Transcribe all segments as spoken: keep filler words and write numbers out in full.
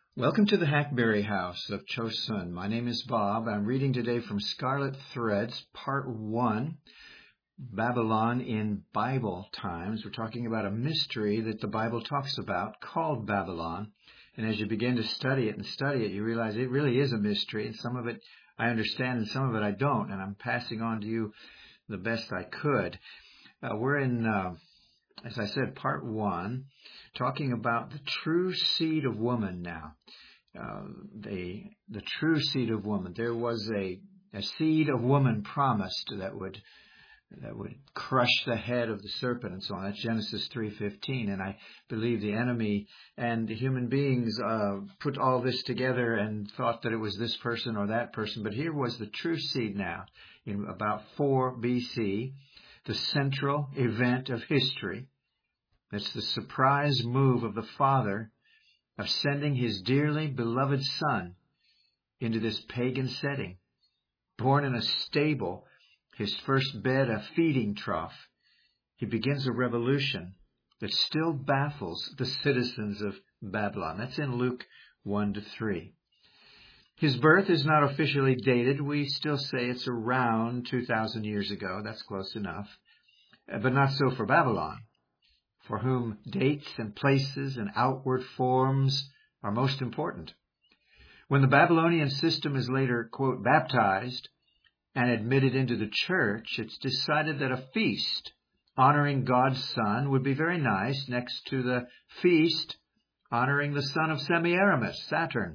Welcome to the Hackberry House of Chosun. My name is Bob. I'm reading today from Scarlet Threads, Part one, Babylon in Bible Times. We're talking about a mystery that the Bible talks about called Babylon. And as you begin to study it and study it, you realize it really is a mystery. And some of it I understand and some of it I don't. And I'm passing on to you the best I could. Uh, we're in, uh, as I said, Part one, talking about the true seed of woman now. Uh, the the true seed of woman. There was a, a seed of woman promised that would that would crush the head of the serpent and so on. That's Genesis three fifteen. And I believe the enemy and the human beings uh, put all this together and thought that it was this person or that person. But here was the true seed now in about four B C, the central event of history. It's the surprise move of the Father of sending his dearly beloved Son into this pagan setting. Born in a stable, his first bed a feeding trough, he begins a revolution that still baffles the citizens of Babylon. That's in Luke one to three. His birth is not officially dated. We still say it's around two thousand years ago. That's close enough. But not so for Babylon, for whom dates and places and outward forms are most important. When the Babylonian system is later, quote, baptized and admitted into the church, it's decided that a feast honoring God's Son would be very nice next to the feast honoring the son of Semiramis, Saturn.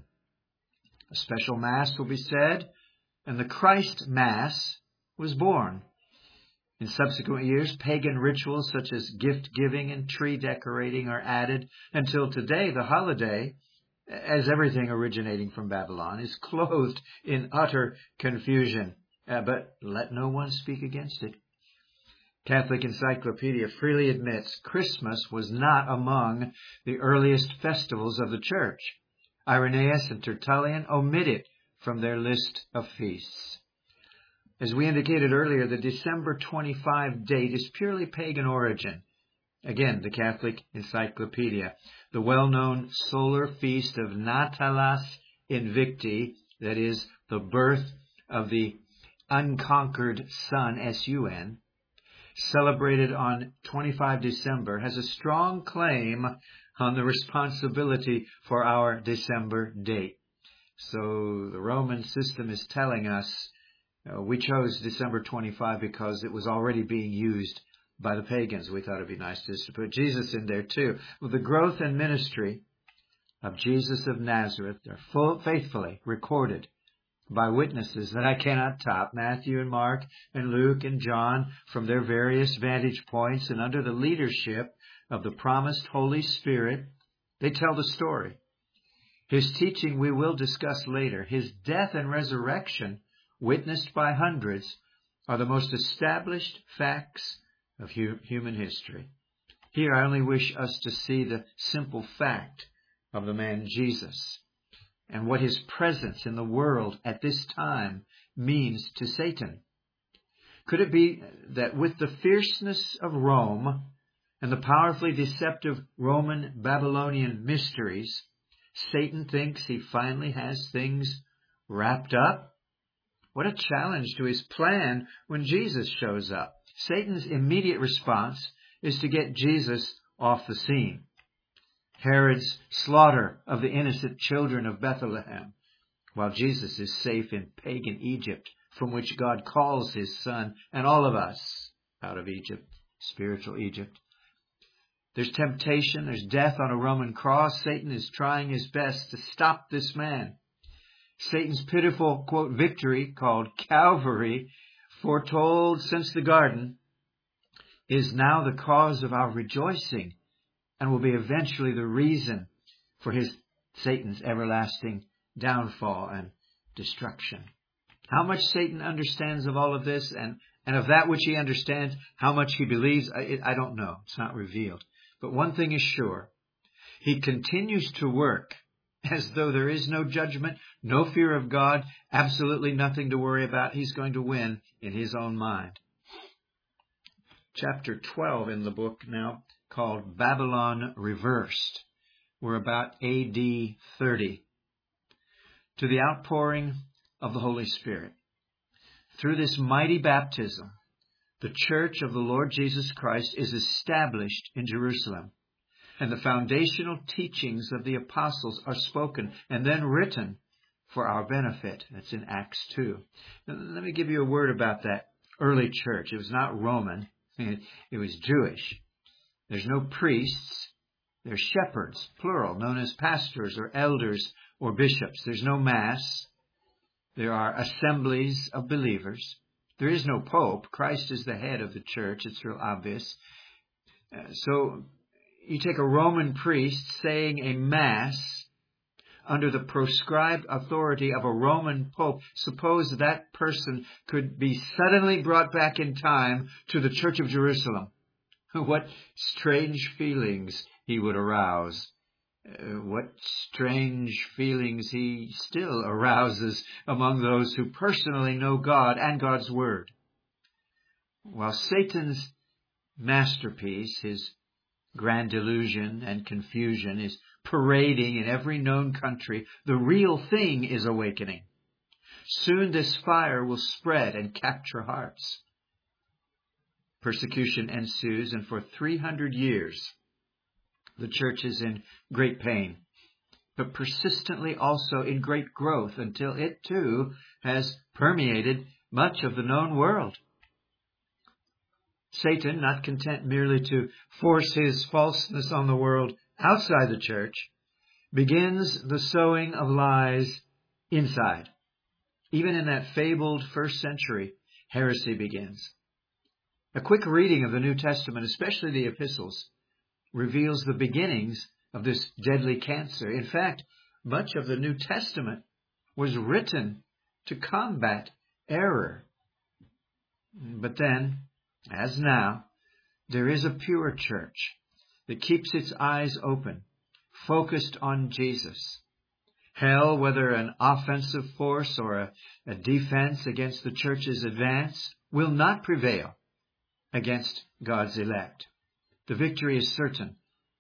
A special Mass will be said, and the Christ Mass was born. In subsequent years, pagan rituals such as gift-giving and tree decorating are added until today the holiday, as everything originating from Babylon, is clothed in utter confusion. Uh, but let no one speak against it. Catholic Encyclopedia freely admits Christmas was not among the earliest festivals of the Church. Irenaeus and Tertullian omit it from their list of feasts. As we indicated earlier, the December twenty-fifth date is purely pagan origin. Again, the Catholic Encyclopedia. The well-known solar feast of Natalis Invicti, that is, the birth of the unconquered sun, S U N, celebrated on the twenty-fifth of December, has a strong claim on the responsibility for our December date. So the Roman system is telling us Uh, we chose December twenty-fifth because it was already being used by the pagans. We thought it'd be nice just to put Jesus in there too. Well, the growth and ministry of Jesus of Nazareth are full, faithfully recorded by witnesses that I cannot top, Matthew and Mark and Luke and John, from their various vantage points and under the leadership of the promised Holy Spirit. They tell the story. His teaching we will discuss later. His death and resurrection, witnessed by hundreds, are the most established facts of hu- human history. Here I only wish us to see the simple fact of the man Jesus and what his presence in the world at this time means to Satan. Could it be that with the fierceness of Rome and the powerfully deceptive Roman Babylonian mysteries, Satan thinks he finally has things wrapped up? What a challenge to his plan when Jesus shows up. Satan's immediate response is to get Jesus off the scene. Herod's slaughter of the innocent children of Bethlehem, while Jesus is safe in pagan Egypt, from which God calls his Son and all of us out of Egypt, spiritual Egypt. There's temptation, there's death on a Roman cross. Satan is trying his best to stop this man. Satan's pitiful, quote, victory, called Calvary, foretold since the garden, is now the cause of our rejoicing and will be eventually the reason for his, Satan's everlasting downfall and destruction. How much Satan understands of all of this and, and of that which he understands, how much he believes, I, I don't know. It's not revealed. But one thing is sure. He continues to work as though there is no judgment, no fear of God, absolutely nothing to worry about. He's going to win in his own mind. Chapter twelve in the book now, called Babylon Reversed. We're about A D thirty to the outpouring of the Holy Spirit. Through this mighty baptism, the church of the Lord Jesus Christ is established in Jerusalem, and the foundational teachings of the apostles are spoken and then written for our benefit. That's in Acts two. Now, let me give you a word about that early church. It was not Roman. It was Jewish. There's no priests. There's shepherds, plural, known as pastors or elders or bishops. There's no mass. There are assemblies of believers. There is no pope. Christ is the head of the church. It's real obvious. Uh, so you take a Roman priest saying a mass under the proscribed authority of a Roman pope. Suppose that person could be suddenly brought back in time to the Church of Jerusalem. What strange feelings he would arouse. Uh, what strange feelings he still arouses among those who personally know God and God's Word. While Satan's masterpiece, his grand delusion and confusion, is parading in every known country, the real thing is awakening. Soon this fire will spread and capture hearts. Persecution ensues, and for three hundred years, the church is in great pain, but persistently also in great growth until it too has permeated much of the known world. Satan, not content merely to force his falseness on the world outside the church, begins the sowing of lies inside. Even in that fabled first century, heresy begins. A quick reading of the New Testament, especially the epistles, reveals the beginnings of this deadly cancer. In fact, much of the New Testament was written to combat error. But then, as now, there is a pure church that keeps its eyes open, focused on Jesus. Hell, whether an offensive force or a, a defense against the church's advance, will not prevail against God's elect. The victory is certain,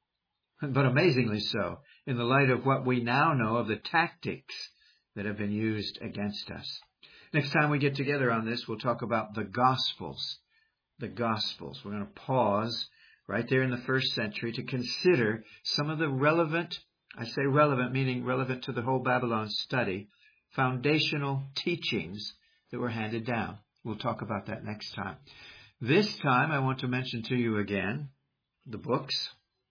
but amazingly so, in the light of what we now know of the tactics that have been used against us. Next time we get together on this, we'll talk about the Gospels. The Gospels. We're going to pause right there in the first century to consider some of the relevant, I say relevant, meaning relevant to the whole Babylon study, foundational teachings that were handed down. We'll talk about that next time. This time, I want to mention to you again the books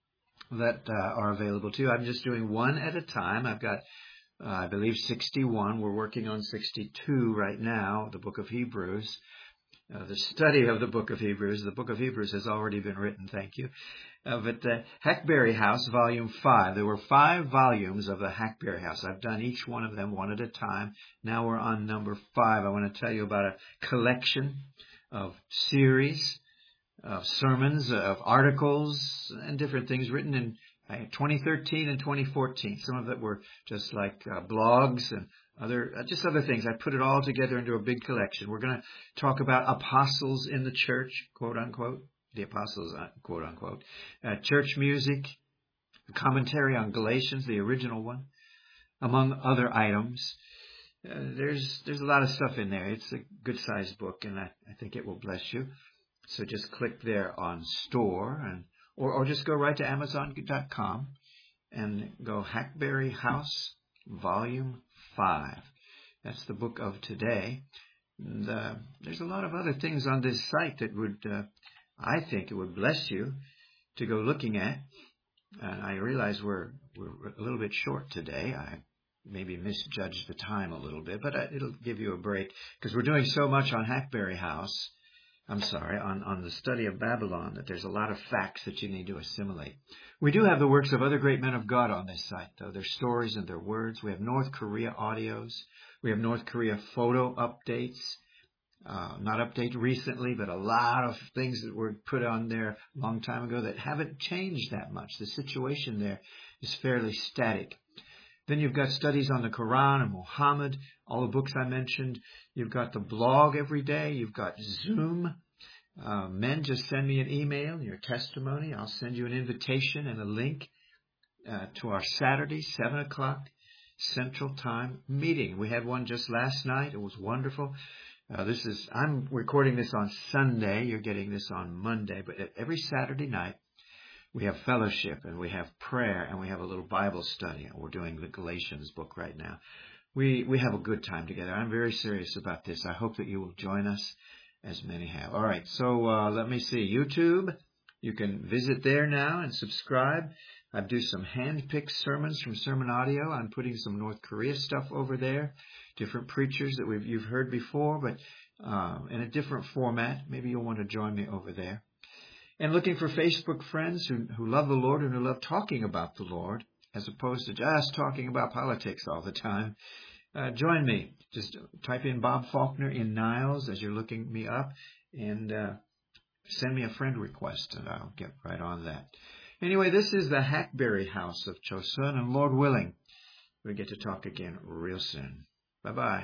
that uh, are available to you. I'm just doing one at a time. I've got, uh, I believe, sixty-one. We're working on sixty-two right now, the book of Hebrews. Uh, the study of the book of Hebrews. The book of Hebrews has already been written, thank you. Uh, but uh, Hackberry House, Volume five. There were five volumes of the Hackberry House. I've done each one of them one at a time. Now we're on number five. I want to tell you about a collection of series, of sermons, of articles, and different things written in uh, twenty thirteen and twenty fourteen. Some of it were just like uh, blogs and other, uh, just other things. I put it all together into a big collection. We're going to talk about apostles in the church, quote unquote, the apostles, uh, quote unquote, uh, church music, a commentary on Galatians, the original one, among other items. Uh, there's there's a lot of stuff in there. It's a good-sized book, and I, I think it will bless you. So just click there on store, and or, or just go right to amazon dot com and go Hackberry House, Volume five. That's the book of today. And, uh, there's a lot of other things on this site that would, uh, I think it would bless you to go looking at. And I realize we're we're a little bit short today. I maybe misjudged the time a little bit, but it'll give you a break because we're doing so much on Hackberry House. I'm sorry, on, on the study of Babylon, that there's a lot of facts that you need to assimilate. We do have the works of other great men of God on this site, though. Their stories and their words. We have North Korea audios. We have North Korea photo updates. Uh, not updated recently, but a lot of things that were put on there a long time ago that haven't changed that much. The situation there is fairly static. Then you've got studies on the Quran and Muhammad, all the books I mentioned. You've got the blog every day. You've got Zoom. Uh, men, just send me an email, your testimony. I'll send you an invitation and a link uh, to our Saturday, seven o'clock Central Time meeting. We had one just last night. It was wonderful. Uh, this is, I'm recording this on Sunday. You're getting this on Monday. But every Saturday night, we have fellowship and we have prayer and we have a little Bible study. We're doing the Galatians book right now. We we have a good time together. I'm very serious about this. I hope that you will join us, as many have. All right, so uh, let me see. YouTube, you can visit there now and subscribe. I do some hand-picked sermons from Sermon Audio. I'm putting some North Korea stuff over there, different preachers that we've you've heard before, but uh, in a different format. Maybe you'll want to join me over there. And looking for Facebook friends who, who love the Lord and who love talking about the Lord, as opposed to just talking about politics all the time. Uh, join me. Just type in Bob Faulkner in Niles as you're looking me up, and uh, send me a friend request, and I'll get right on that. Anyway, this is the Hackberry House of Chosun, and Lord willing, we get to talk again real soon. Bye-bye.